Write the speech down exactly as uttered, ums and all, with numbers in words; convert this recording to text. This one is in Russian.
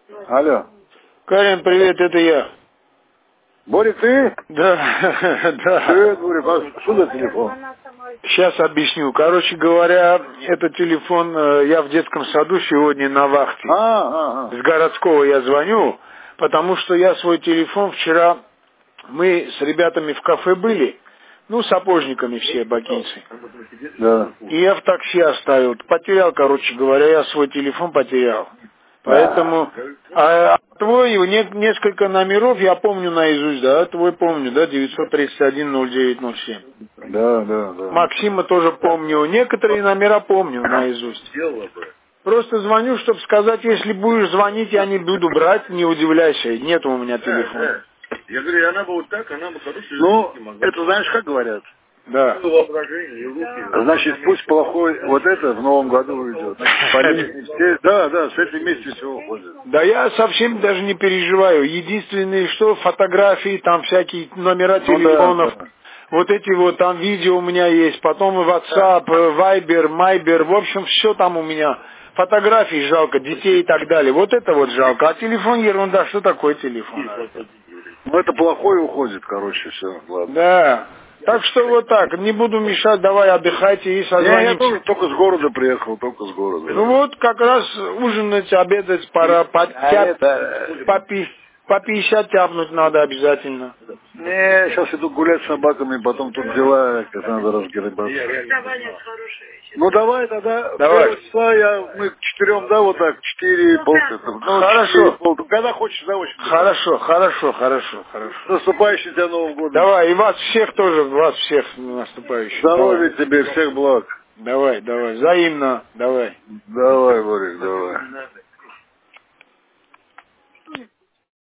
Алло. Карин, привет, это я. Борик, ты? Да, да. Привет, Борик, а что за телефон? Сейчас объясню. Короче говоря, это телефон, э, я в детском саду сегодня на вахте. А, а, а. С городского я звоню, потому что я свой телефон вчера, мы с ребятами в кафе были, ну, сапожниками все, бакинцы. Да. И я в такси оставил. Потерял, короче говоря, я свой телефон потерял. Поэтому, а, а твой, не, несколько номеров я помню наизусть, да, твой помню, да, девятьсот тридцать один ноль девять ноль семь. Да, да, да. Максима тоже помню, некоторые номера помню наизусть. Просто звоню, чтобы сказать, если будешь звонить, я не буду брать, не удивляйся, нет у меня телефона. Я говорю, она бы вот так, она бы хорошая. Ну, это знаешь, как говорят? Да. Значит, пусть плохой вот это в новом году уйдет. Все, да, да, с этой вместе все уходит. Да я совсем даже не переживаю. Единственное, что фотографии, там всякие номера телефонов, Ну, да, да. вот эти вот там видео у меня есть, потом и WhatsApp, Viber, Myber, в общем, все там у меня. Фотографий жалко, детей и так далее. Вот это вот жалко. А телефон ерунда, что такое телефон? Ну, это плохой уходит, короче, все, ладно. Да. Так что вот так, не буду мешать, давай отдыхайте и Не, я созвонимся. тоже только с города приехал, только с города. Ну вот, как раз ужинать, обедать пора, по, А тяп- это... по, пи- по пятьдесят тяпнуть надо обязательно. Не, сейчас иду гулять с собаками, потом тут дела, как надо разгребаться. Ну давай тогда, Давай. в часа я, мы к четырем, да, вот так, четыре, полчаса. Ну, Хорошо. четыре, пол, когда хочешь, да, очень. Хорошо, хорошо, хорошо, хорошо. С наступающим тебя Новым годом. Давай, и вас всех тоже, вас всех наступающих. Здоровья Давай. тебе, всех благ. Давай, давай, взаимно, давай. Давай, Борик, давай.